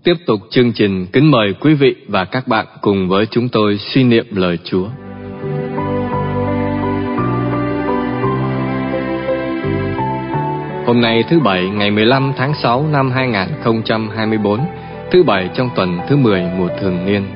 Tiếp tục chương trình, kính mời quý vị và các bạn cùng với chúng tôi suy niệm lời Chúa. Hôm nay thứ Bảy ngày 15 tháng 6 năm 2024, thứ Bảy trong tuần thứ 10 mùa thường niên.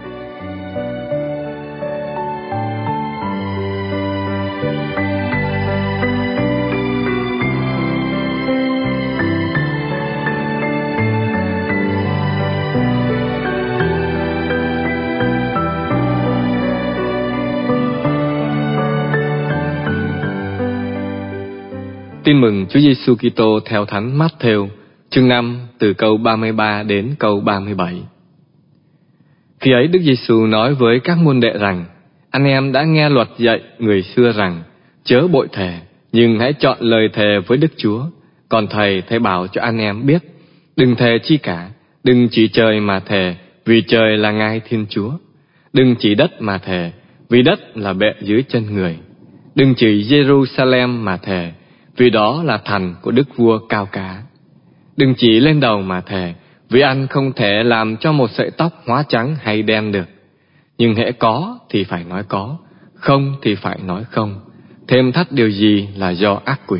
Tin mừng Chúa Giêsu Kitô theo Thánh Mát-thêu, chương 5 từ câu 33 đến câu 37. Khi ấy Đức Giêsu nói với các môn đệ rằng: Anh em đã nghe luật dạy người xưa rằng chớ bội thề, nhưng hãy chọn lời thề với Đức Chúa. Còn Thầy bảo cho anh em biết, đừng thề chi cả, đừng chỉ trời mà thề, vì trời là ngai Thiên Chúa. Đừng chỉ đất mà thề, vì đất là bệ dưới chân người. Đừng chỉ Jerusalem mà thề, vì đó là thành của đức vua cao cả. Đừng chỉ lên đầu mà thề, vì anh không thể làm cho một sợi tóc hóa trắng hay đen được. Nhưng hễ có thì phải nói có, không thì phải nói không. Thêm thắt điều gì là do ác quỷ.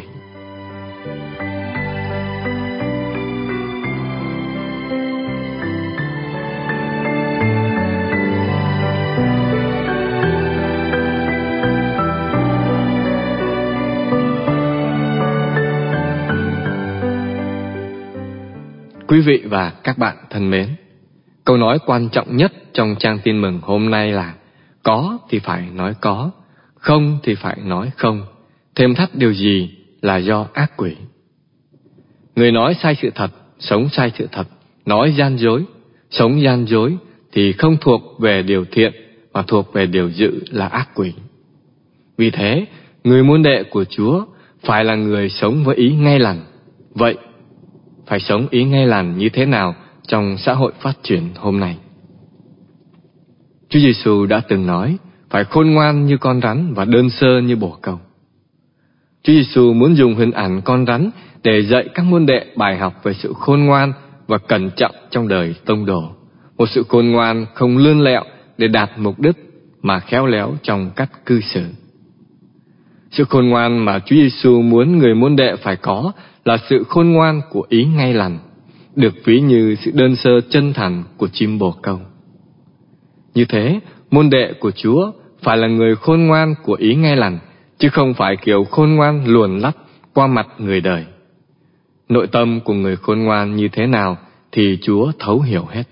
Quý vị và các bạn thân mến, câu nói quan trọng nhất trong trang tin mừng hôm nay là có thì phải nói có, không thì phải nói không. Thêm thắt điều gì là do ác quỷ. Người nói sai sự thật, sống sai sự thật, nói gian dối, sống gian dối thì không thuộc về điều thiện mà thuộc về điều dữ là ác quỷ. Vì thế, người môn đệ của Chúa phải là người sống với ý ngay lành. Vậy, phải sống ý ngay lành như thế nào trong xã hội phát triển hôm nay? Chúa Giêsu đã từng nói phải khôn ngoan như con rắn và đơn sơ như bồ câu. Chúa Giêsu muốn dùng hình ảnh con rắn để dạy các môn đệ bài học về sự khôn ngoan và cẩn trọng trong đời tông đồ. Một sự khôn ngoan không lươn lẹo để đạt mục đích mà khéo léo trong cách cư xử. Sự khôn ngoan mà Chúa Giêsu muốn người môn đệ phải có là sự khôn ngoan của ý ngay lành, được ví như sự đơn sơ chân thành của chim bồ câu. Như thế, môn đệ của Chúa phải là người khôn ngoan của ý ngay lành, chứ không phải kiểu khôn ngoan luồn lách qua mặt người đời. Nội tâm của người khôn ngoan như thế nào thì Chúa thấu hiểu hết.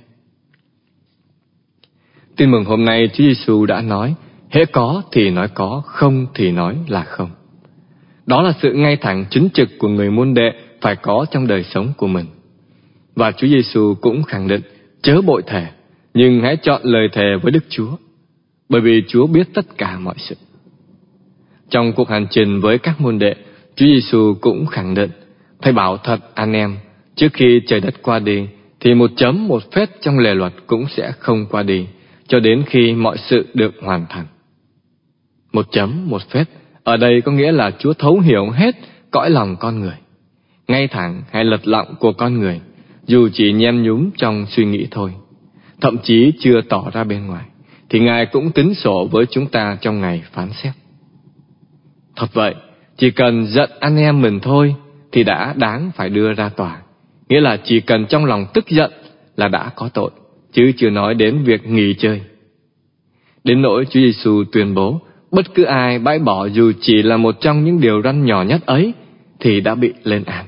Tin mừng hôm nay Chúa Giêsu đã nói, hễ có thì nói có, không thì nói là không. Đó là sự ngay thẳng chính trực của người môn đệ phải có trong đời sống của mình. Và Chúa Giêsu cũng khẳng định, chớ bội thề, nhưng hãy chọn lời thề với Đức Chúa, bởi vì Chúa biết tất cả mọi sự. Trong cuộc hành trình với các môn đệ, Chúa Giêsu cũng khẳng định, Thầy bảo thật anh em, trước khi trời đất qua đi, thì một chấm một phết trong lề luật cũng sẽ không qua đi, cho đến khi mọi sự được hoàn thành. Một chấm một phết ở đây có nghĩa là Chúa thấu hiểu hết cõi lòng con người, ngay thẳng hay lật lọng của con người, dù chỉ nhem nhúm trong suy nghĩ thôi, thậm chí chưa tỏ ra bên ngoài, thì Ngài cũng tính sổ với chúng ta trong ngày phán xét. Thật vậy, chỉ cần giận anh em mình thôi thì đã đáng phải đưa ra tòa, nghĩa là chỉ cần trong lòng tức giận là đã có tội, chứ chưa nói đến việc nghỉ chơi. Đến nỗi Chúa Giêsu tuyên bố, bất cứ ai bãi bỏ dù chỉ là một trong những điều răn nhỏ nhất ấy thì đã bị lên án.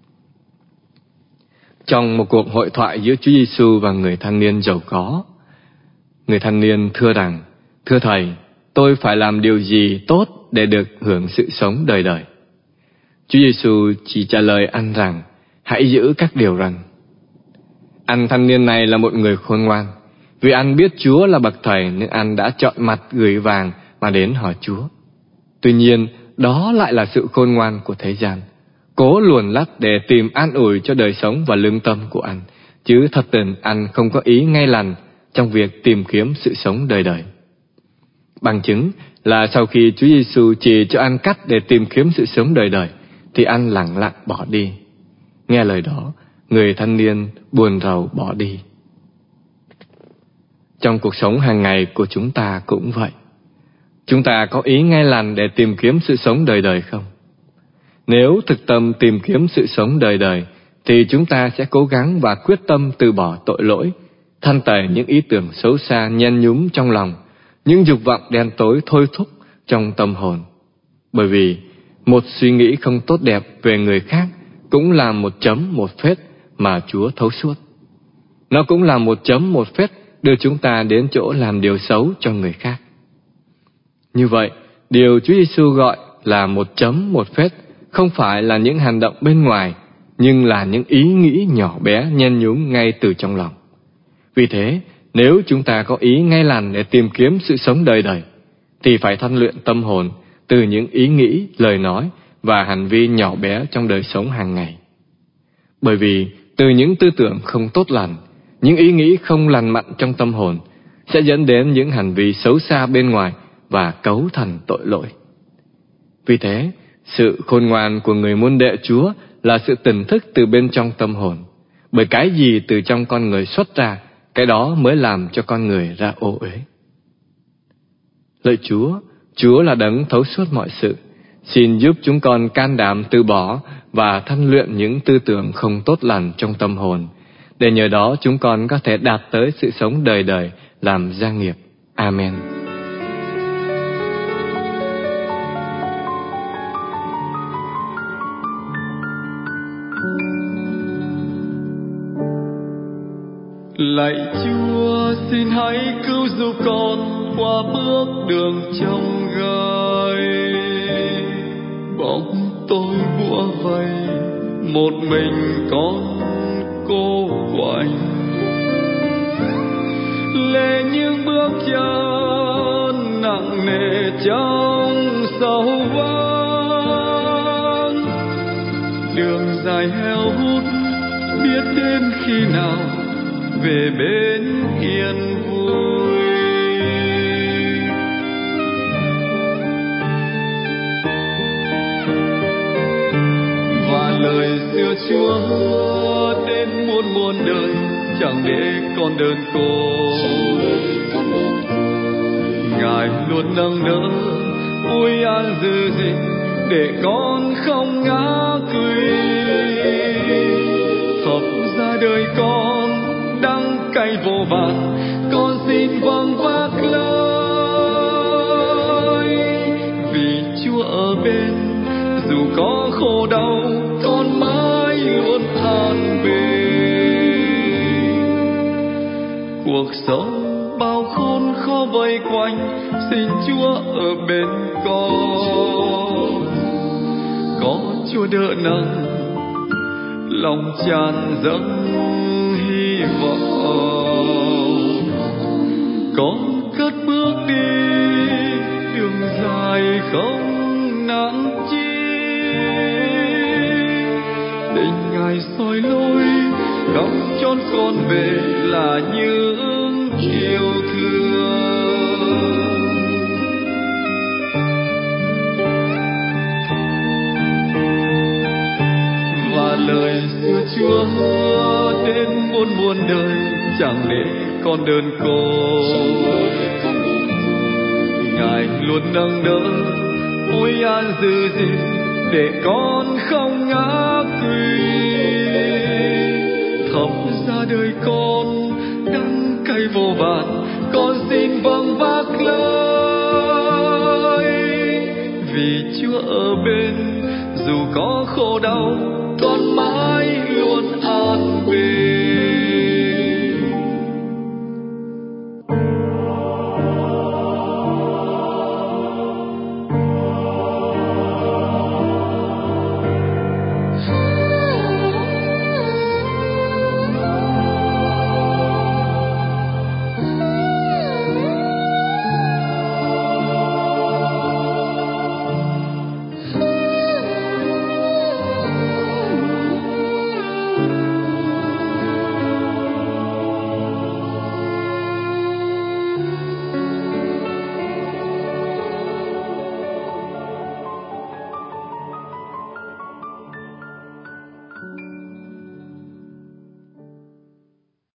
Trong một cuộc hội thoại giữa Chúa Giêsu và người thanh niên giàu có, người thanh niên thưa rằng, thưa Thầy, tôi phải làm điều gì tốt để được hưởng sự sống đời đời? Chúa Giêsu chỉ trả lời anh rằng, hãy giữ các điều răn. Anh thanh niên này là một người khôn ngoan, vì anh biết Chúa là bậc thầy nên anh đã chọn mặt gửi vàng mà đến hỏi Chúa. Tuy nhiên, đó lại là sự khôn ngoan của thế gian, cố luồn lách để tìm an ủi cho đời sống và lương tâm của anh, chứ thật tình anh không có ý ngay lành trong việc tìm kiếm sự sống đời đời. Bằng chứng là sau khi Chúa Giêsu chỉ cho anh cách để tìm kiếm sự sống đời đời, thì anh lẳng lặng bỏ đi. Nghe lời đó, người thanh niên buồn rầu bỏ đi. Trong cuộc sống hàng ngày của chúng ta cũng vậy. Chúng ta có ý ngay lành để tìm kiếm sự sống đời đời không? Nếu thực tâm tìm kiếm sự sống đời đời, thì chúng ta sẽ cố gắng và quyết tâm từ bỏ tội lỗi, thanh tẩy những ý tưởng xấu xa nhen nhúm trong lòng, những dục vọng đen tối thôi thúc trong tâm hồn. Bởi vì một suy nghĩ không tốt đẹp về người khác cũng là một chấm một phết mà Chúa thấu suốt. Nó cũng là một chấm một phết đưa chúng ta đến chỗ làm điều xấu cho người khác. Như vậy, điều Chúa Giêsu gọi là một chấm một phết không phải là những hành động bên ngoài, nhưng là những ý nghĩ nhỏ bé nhen nhúm ngay từ trong lòng. Vì thế, nếu chúng ta có ý ngay lành để tìm kiếm sự sống đời đời, thì phải thanh luyện tâm hồn từ những ý nghĩ, lời nói và hành vi nhỏ bé trong đời sống hàng ngày. Bởi vì từ những tư tưởng không tốt lành, những ý nghĩ không lành mạnh trong tâm hồn sẽ dẫn đến những hành vi xấu xa bên ngoài và cấu thành tội lỗi. Vì thế, sự khôn ngoan của người môn đệ Chúa là sự tỉnh thức từ bên trong tâm hồn. Bởi cái gì từ trong con người xuất ra, cái đó mới làm cho con người ra ô uế. Lạy Chúa, Chúa là đấng thấu suốt mọi sự. Xin giúp chúng con can đảm từ bỏ và thanh luyện những tư tưởng không tốt lành trong tâm hồn, để nhờ đó chúng con có thể đạt tới sự sống đời đời làm gia nghiệp. Amen. Lạy Chúa, xin hãy cứu giúp con qua bước đường chông gai. Bóng tối bủa vây, một mình con cô quạnh. Lệ những bước chân nặng nề trong sầu vắng. Đường dài heo hút, biết đến khi nào về bên yên vui. Và lời xưa Chúa hứa đến muôn đời, chẳng để con đơn côi. Ngài luôn nâng đỡ, ôi an giữ gìn, để con không ngã quỵ. Thập ra đời con đắng cay vô vàn, con xin vâng vác lời. Vì Chúa ở bên, dù có khổ đau, con mãi luôn an bình. Cuộc sống bao khốn khó vây quanh, xin Chúa ở bên con. Có Chúa đỡ nâng, lòng tràn dâng hy vọng. Con cất bước đi đường dài không nản chí, để Ngài soi lối góc chốn con về là những yêu thương. Và lời xưa Chúa hứa đến muôn đời, chẳng để con đơn côi. Ngài luôn nâng đỡ, ôi an giữ gìn, để con không ngã quỵ. Thập ra đời con đắng cay vô vàn, con xin vâng vác lời. Vì Chúa ở bên, dù có khổ đau, con mãi